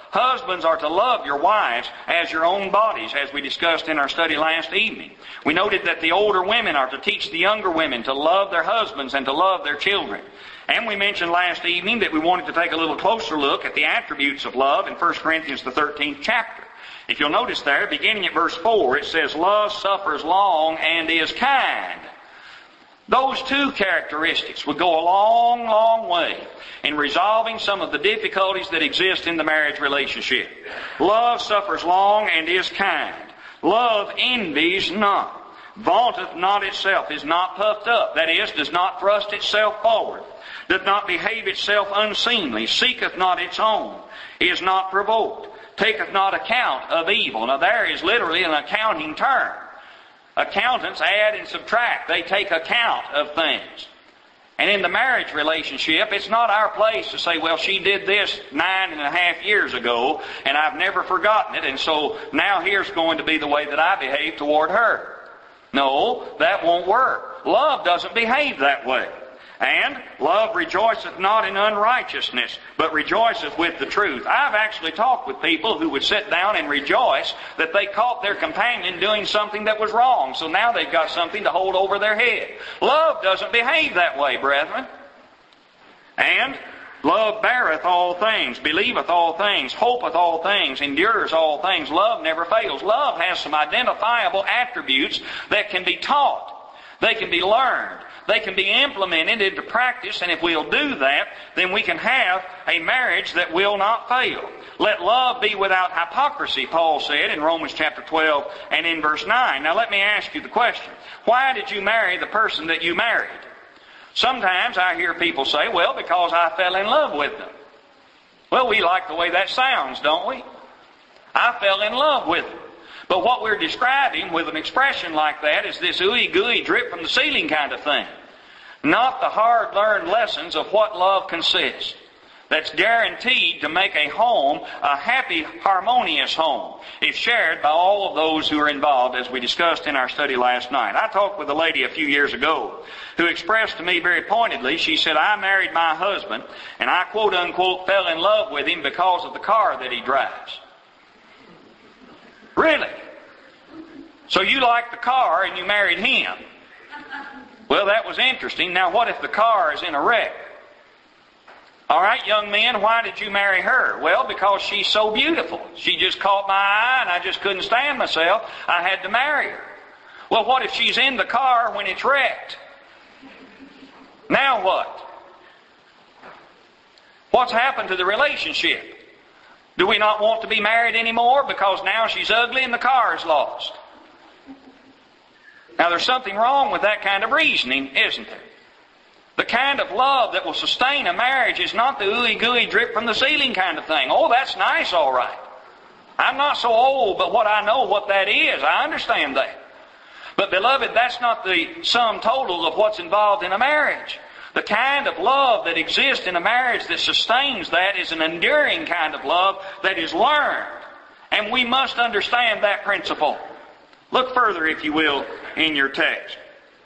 Husbands are to love your wives as your own bodies, as we discussed in our study last evening. We noted that the older women are to teach the younger women to love their husbands and to love their children. And we mentioned last evening that we wanted to take a little closer look at the attributes of love in 1 Corinthians, the 13th chapter. If you'll notice there, beginning at verse 4, it says, love suffers long and is kind. Those two characteristics would go a long, long way in resolving some of the difficulties that exist in the marriage relationship. Love suffers long and is kind. Love envies not, vaunteth not itself, is not puffed up, that is, does not thrust itself forward, doth not behave itself unseemly, seeketh not its own, is not provoked, taketh not account of evil. Now there is literally an accounting term. Accountants add and subtract. They take account of things. And in the marriage relationship, it's not our place to say, well, she did this 9.5 years ago, and I've never forgotten it, and so now here's going to be the way that I behave toward her. No, that won't work. Love doesn't behave that way. And love rejoiceth not in unrighteousness, but rejoiceth with the truth. I've actually talked with people who would sit down and rejoice that they caught their companion doing something that was wrong. So now they've got something to hold over their head. Love doesn't behave that way, brethren. And love beareth all things, believeth all things, hopeth all things, endures all things. Love never fails. Love has some identifiable attributes that can be taught. They can be learned. They can be implemented into practice, and if we'll do that, then we can have a marriage that will not fail. Let love be without hypocrisy, Paul said in Romans chapter 12 and in verse 9. Now let me ask you the question. Why did you marry the person that you married? Sometimes I hear people say, well, because I fell in love with them. Well, we like the way that sounds, don't we? I fell in love with them. But what we're describing with an expression like that is this ooey-gooey, drip-from-the-ceiling kind of thing. Not the hard-learned lessons of what love consists. That's guaranteed to make a home a happy, harmonious home if shared by all of those who are involved, as we discussed in our study last night. I talked with a lady a few years ago who expressed to me very pointedly, she said, I married my husband and I quote-unquote fell in love with him because of the car that he drives. Really? So you liked the car and you married him? Well, that was interesting. Now what if the car is in a wreck? All right, young men, why did you marry her? Well, because she's so beautiful. She just caught my eye and I just couldn't stand myself. I had to marry her. Well, what if she's in the car when it's wrecked? Now what? What's happened to the relationship? Do we not want to be married anymore because now she's ugly and the car is lost? Now there's something wrong with that kind of reasoning, isn't there? The kind of love that will sustain a marriage is not the ooey-gooey, drip-from-the-ceiling kind of thing. Oh, that's nice, all right. I'm not so old, but what I know what that is, I understand that. But beloved, that's not the sum total of what's involved in a marriage. The kind of love that exists in a marriage that sustains that is an enduring kind of love that is learned. And we must understand that principle. Look further, if you will, in your text.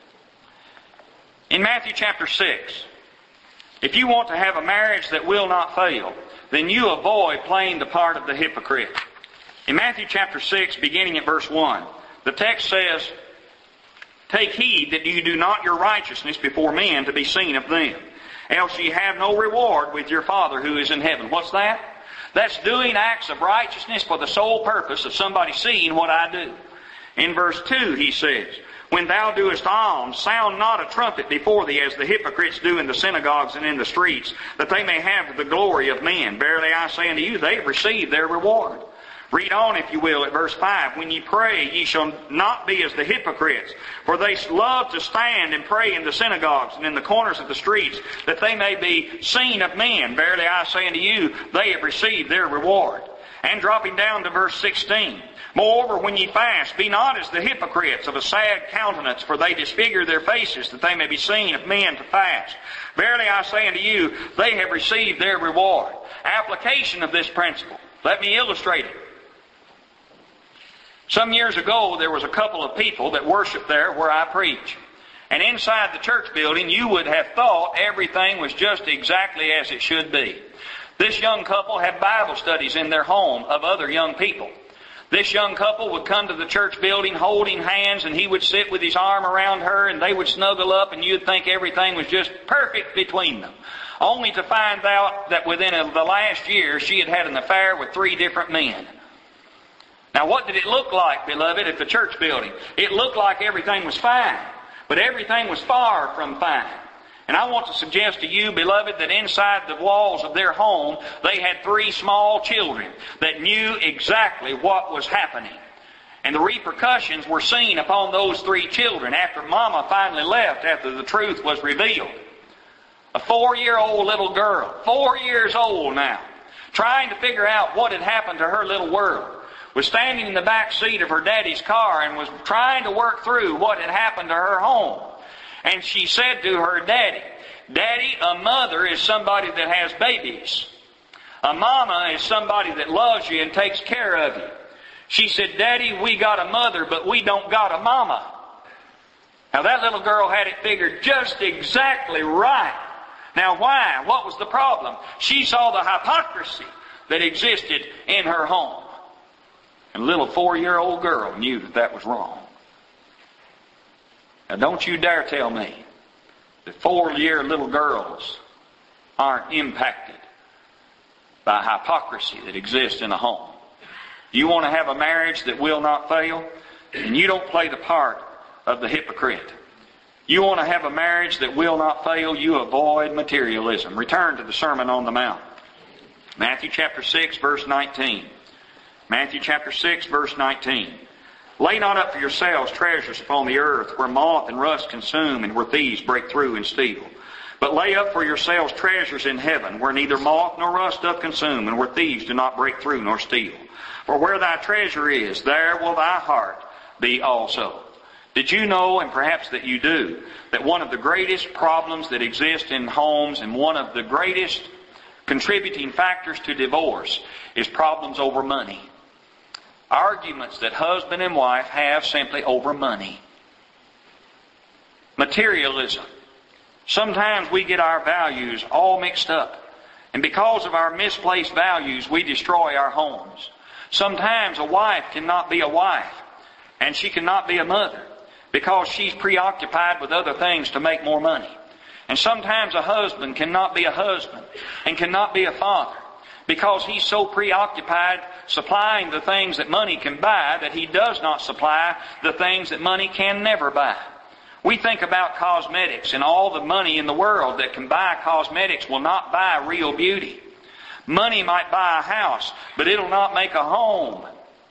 In Matthew chapter 6, if you want to have a marriage that will not fail, then you avoid playing the part of the hypocrite. In Matthew chapter 6, beginning at verse 1, the text says, Take heed that you do not your righteousness before men to be seen of them, else ye have no reward with your Father who is in heaven. What's that? That's doing acts of righteousness for the sole purpose of somebody seeing what I do. In verse 2 he says, When thou doest alms, sound not a trumpet before thee, as the hypocrites do in the synagogues and in the streets, that they may have the glory of men. Verily I say unto you, they have received their reward. Read on, if you will, at verse 5. When ye pray, ye shall not be as the hypocrites, for they love to stand and pray in the synagogues and in the corners of the streets, that they may be seen of men. Verily I say unto you, they have received their reward. And dropping down to verse 16. Moreover, when ye fast, be not as the hypocrites of a sad countenance, for they disfigure their faces, that they may be seen of men to fast. Verily I say unto you, they have received their reward. Application of this principle. Let me illustrate it. Some years ago, there was a couple of people that worshiped there where I preach. And inside the church building, you would have thought everything was just exactly as it should be. This young couple had Bible studies in their home of other young people. This young couple would come to the church building holding hands, and he would sit with his arm around her, and they would snuggle up, and you'd think everything was just perfect between them. Only to find out that within the last year she had had an affair with 3 different men. Now what did it look like, beloved, at the church building? It looked like everything was fine, but everything was far from fine. And I want to suggest to you, beloved, that inside the walls of their home, they had 3 small children that knew exactly what was happening. And the repercussions were seen upon those 3 children after Mama finally left, after the truth was revealed. A 4-year-old little girl, 4 years old now, trying to figure out what had happened to her little world, was standing in the back seat of her daddy's car and was trying to work through what had happened to her home. And she said to her daddy, "Daddy, a mother is somebody that has babies. A mama is somebody that loves you and takes care of you." She said, "Daddy, we got a mother, but we don't got a mama." Now that little girl had it figured just exactly right. Now why? What was the problem? She saw the hypocrisy that existed in her home. And a little 4-year-old girl knew that that was wrong. Now don't you dare tell me that 4-year little girls aren't impacted by hypocrisy that exists in a home. You want to have a marriage that will not fail, and you don't play the part of the hypocrite. You want to have a marriage that will not fail, you avoid materialism. Return to the Sermon on the Mount. Matthew chapter 6, verse 19. Matthew chapter 6, verse 19. "Lay not up for yourselves treasures upon the earth, where moth and rust consume, and where thieves break through and steal. But lay up for yourselves treasures in heaven, where neither moth nor rust doth consume, and where thieves do not break through nor steal. For where thy treasure is, there will thy heart be also." Did you know, and perhaps that you do, that one of the greatest problems that exist in homes and one of the greatest contributing factors to divorce is problems over money? Arguments that husband and wife have simply over money. Materialism. Sometimes we get our values all mixed up. And because of our misplaced values, we destroy our homes. Sometimes a wife cannot be a wife, and she cannot be a mother, because she's preoccupied with other things to make more money. And sometimes a husband cannot be a husband and cannot be a father, because he's so preoccupied supplying the things that money can buy that he does not supply the things that money can never buy. We think about cosmetics, and all the money in the world that can buy cosmetics will not buy real beauty. Money might buy a house, but it'll not make a home.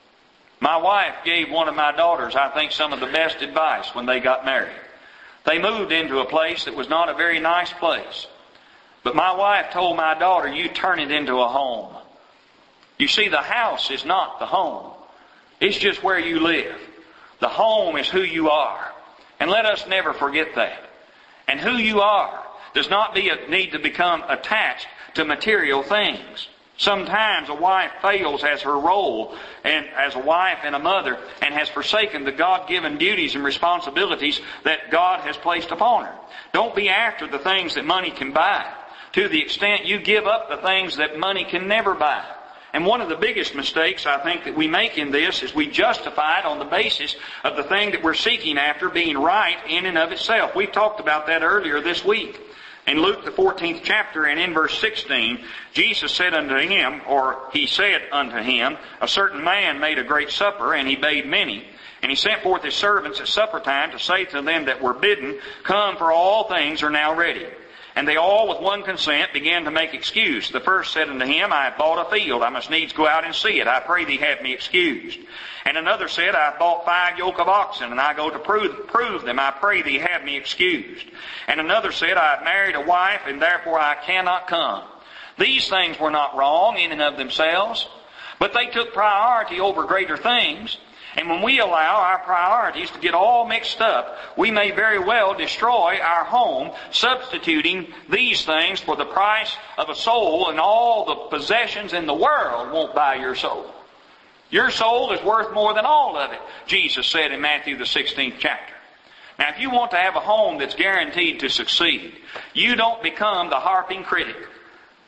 My wife gave one of my daughters, I think, some of the best advice when they got married. They moved into a place that was not a very nice place. But my wife told my daughter, "You turn it into a home." You see, the house is not the home. It's just where you live. The home is who you are. And let us never forget that. And who you are does not need to become attached to material things. Sometimes a wife fails as her role and as a wife and a mother, and has forsaken the God-given duties and responsibilities that God has placed upon her. Don't be after the things that money can buy, to the extent you give up the things that money can never buy. And one of the biggest mistakes I think that we make in this is we justify it on the basis of the thing that we're seeking after being right in and of itself. We've talked about that earlier this week. In Luke the 14th chapter and in verse 16, Jesus said unto him, or he said unto him, "A certain man made a great supper, and he bade many. And he sent forth his servants at supper time to say to them that were bidden, Come, for all things are now ready. And they all with one consent began to make excuse. The first said unto him, I have bought a field, I must needs go out and see it. I pray thee have me excused. And another said, I have bought 5 yoke of oxen, and I go to prove them. I pray thee have me excused. And another said, I have married a wife, and therefore I cannot come. These things were not wrong in and of themselves, but they took priority over greater things. And when we allow our priorities to get all mixed up, we may very well destroy our home, substituting these things for the price of a soul, and all the possessions in the world won't buy your soul. Your soul is worth more than all of it, Jesus said in Matthew the 16th chapter. Now, if you want to have a home that's guaranteed to succeed, you don't become the harping critic.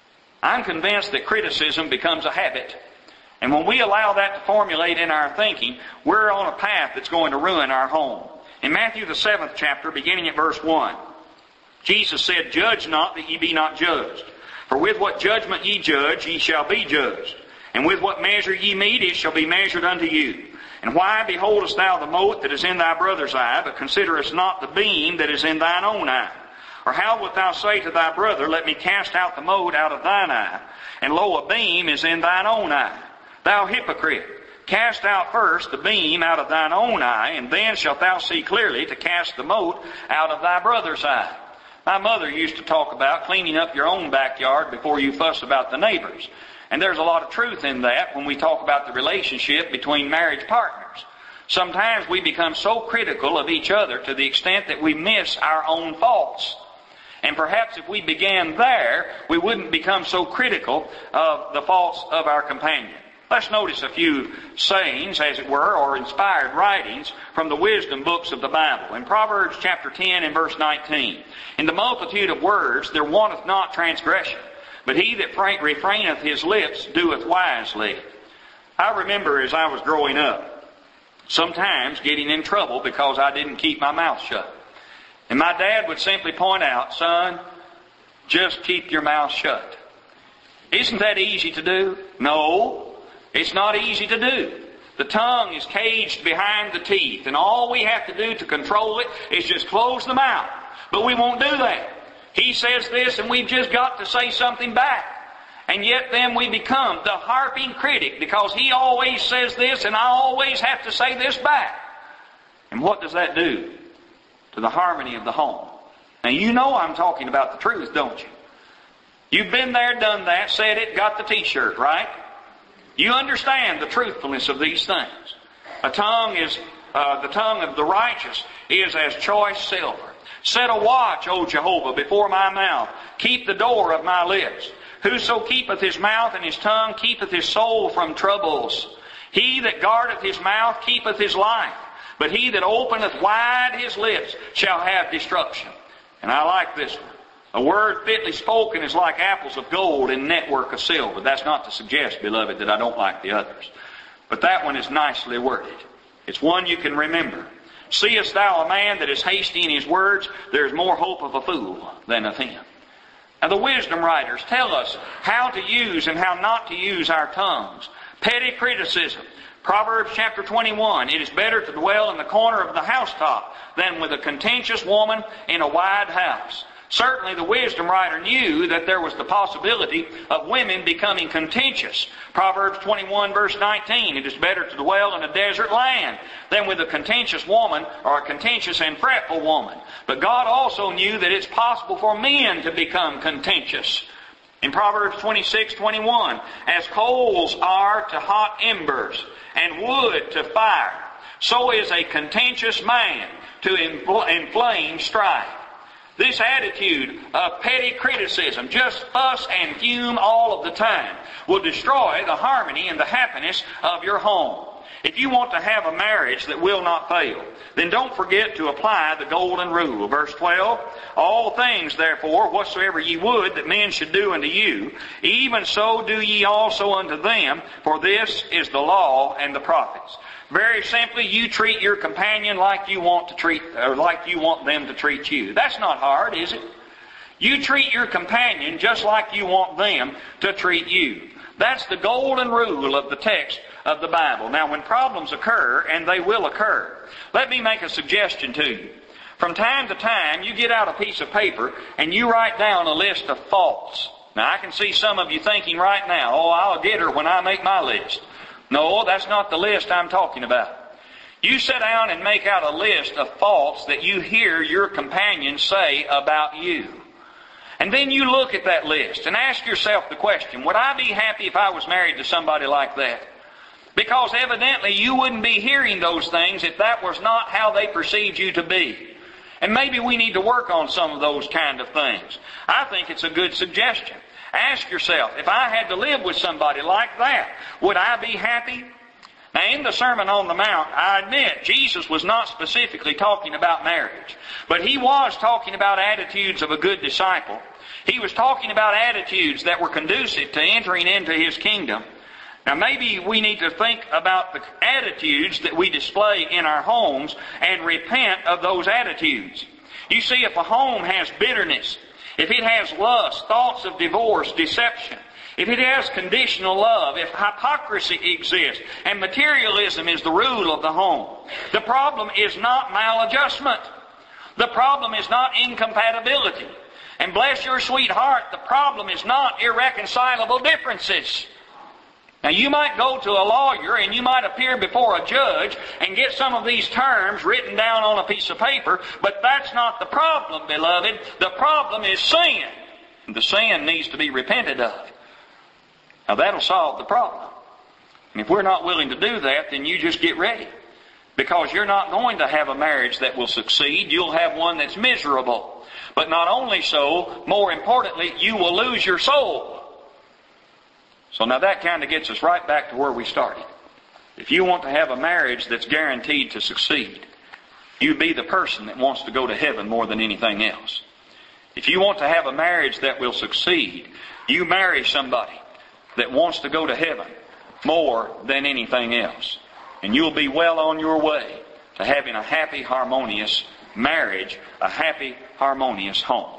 I'm convinced that criticism becomes a habit. And when we allow that to formulate in our thinking, we're on a path that's going to ruin our home. In Matthew the 7th chapter, beginning at verse 1, Jesus said, "Judge not, that ye be not judged. For with what judgment ye judge, ye shall be judged. And with what measure ye mete, it shall be measured unto you. And why beholdest thou the mote that is in thy brother's eye, but considerest not the beam that is in thine own eye? Or how wilt thou say to thy brother, Let me cast out the mote out of thine eye, and lo, a beam is in thine own eye? Thou hypocrite, cast out first the beam out of thine own eye, and then shalt thou see clearly to cast the mote out of thy brother's eye." My mother used to talk about cleaning up your own backyard before you fuss about the neighbor's. And there's a lot of truth in that when we talk about the relationship between marriage partners. Sometimes we become so critical of each other to the extent that we miss our own faults. And perhaps if we began there, we wouldn't become so critical of the faults of our companion. Let's notice a few sayings, as it were, or inspired writings from the wisdom books of the Bible. In Proverbs chapter 10 and verse 19, "In the multitude of words there wanteth not transgression, but he that refraineth his lips doeth wisely." I remember as I was growing up, sometimes getting in trouble because I didn't keep my mouth shut. And my dad would simply point out, "Son, just keep your mouth shut." Isn't that easy to do? No. It's not easy to do. The tongue is caged behind the teeth, and all we have to do to control it is just close the mouth. But we won't do that. He says this, and we've just got to say something back. And yet then we become the harping critic, because he always says this, and I always have to say this back. And what does that do to the harmony of the home? Now you know I'm talking about the truth, don't you? You've been there, done that, said it, got the t-shirt, right? You understand the truthfulness of these things. The tongue of the righteous is as choice silver. "Set a watch, O Jehovah, before my mouth. Keep the door of my lips. Whoso keepeth his mouth and his tongue keepeth his soul from troubles. He that guardeth his mouth keepeth his life. But he that openeth wide his lips shall have destruction." And I like this one. "A word fitly spoken is like apples of gold in network of silver." That's not to suggest, beloved, that I don't like the others. But that one is nicely worded. It's one you can remember. "Seest thou a man that is hasty in his words? There is more hope of a fool than of him." Now the wisdom writers tell us how to use and how not to use our tongues. Petty criticism. Proverbs chapter 21, "It is better to dwell in the corner of the housetop than with a contentious woman in a wide house." Certainly the wisdom writer knew that there was the possibility of women becoming contentious. Proverbs 21 verse 19, "It is better to dwell in a desert land than with a contentious woman or a contentious and fretful woman." But God also knew that it's possible for men to become contentious. In Proverbs 26:21, "As coals are to hot embers and wood to fire, so is a contentious man to inflame strife." This attitude of petty criticism, just fuss and fume all of the time, will destroy the harmony and the happiness of your home. If you want to have a marriage that will not fail, then don't forget to apply the golden rule. Verse 12, "All things, therefore, whatsoever ye would that men should do unto you, even so do ye also unto them, for this is the law and the prophets." Very simply, you treat your companion like you want them to treat you. That's not hard, is it? You treat your companion just like you want them to treat you. That's the golden rule of the text of the Bible. Now, when problems occur, and they will occur, let me make a suggestion to you. From time to time, you get out a piece of paper and you write down a list of faults. Now, I can see some of you thinking right now, "Oh, I'll get her when I make my list." No, that's not the list I'm talking about. You sit down and make out a list of faults that you hear your companion say about you. And then you look at that list and ask yourself the question, would I be happy if I was married to somebody like that? Because evidently you wouldn't be hearing those things if that was not how they perceived you to be. And maybe we need to work on some of those kind of things. I think it's a good suggestion. Ask yourself, if I had to live with somebody like that, would I be happy? Now, in the Sermon on the Mount, I admit, Jesus was not specifically talking about marriage. But He was talking about attitudes of a good disciple. He was talking about attitudes that were conducive to entering into His kingdom. Now, maybe we need to think about the attitudes that we display in our homes and repent of those attitudes. You see, if a home has bitterness, if it has lust, thoughts of divorce, deception, if it has conditional love, if hypocrisy exists, and materialism is the rule of the home, the problem is not maladjustment. The problem is not incompatibility. And bless your sweet heart, the problem is not irreconcilable differences. Now, you might go to a lawyer and you might appear before a judge and get some of these terms written down on a piece of paper, but that's not the problem, beloved. The problem is sin. The sin needs to be repented of. Now, that'll solve the problem. And if we're not willing to do that, then you just get ready. Because you're not going to have a marriage that will succeed. You'll have one that's miserable. But not only so, more importantly, you will lose your soul. So now that kind of gets us right back to where we started. If you want to have a marriage that's guaranteed to succeed, you be the person that wants to go to heaven more than anything else. If you want to have a marriage that will succeed, you marry somebody that wants to go to heaven more than anything else. And you'll be well on your way to having a happy, harmonious marriage, a happy, harmonious home.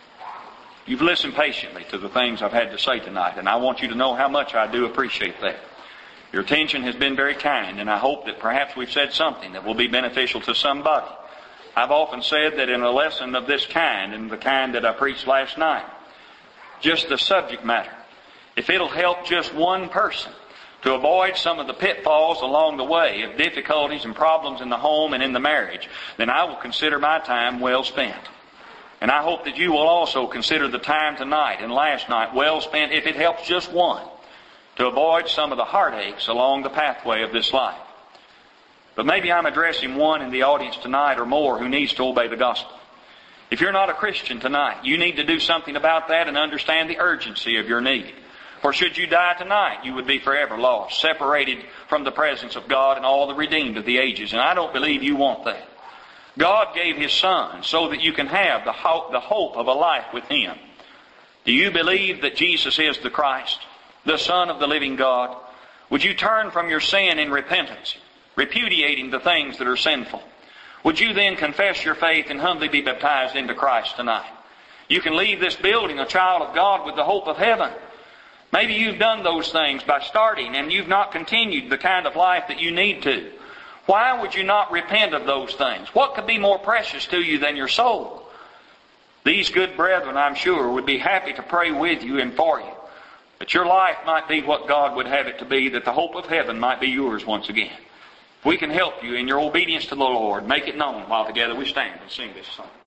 You've listened patiently to the things I've had to say tonight, and I want you to know how much I do appreciate that. Your attention has been very kind, and I hope that perhaps we've said something that will be beneficial to somebody. I've often said that in a lesson of this kind, and the kind that I preached last night, just the subject matter, if it'll help just one person to avoid some of the pitfalls along the way of difficulties and problems in the home and in the marriage, then I will consider my time well spent. And I hope that you will also consider the time tonight and last night well spent, if it helps just one, to avoid some of the heartaches along the pathway of this life. But maybe I'm addressing one in the audience tonight or more who needs to obey the gospel. If you're not a Christian tonight, you need to do something about that and understand the urgency of your need. For should you die tonight, you would be forever lost, separated from the presence of God and all the redeemed of the ages. And I don't believe you want that. God gave His Son so that you can have the hope of a life with Him. Do you believe that Jesus is the Christ, the Son of the living God? Would you turn from your sin in repentance, repudiating the things that are sinful? Would you then confess your faith and humbly be baptized into Christ tonight? You can leave this building a child of God with the hope of heaven. Maybe you've done those things by starting and you've not continued the kind of life that you need to. Why would you not repent of those things? What could be more precious to you than your soul? These good brethren, I'm sure, would be happy to pray with you and for you, that your life might be what God would have it to be, that the hope of heaven might be yours once again. If we can help you in your obedience to the Lord, make it known while together we stand and sing this song.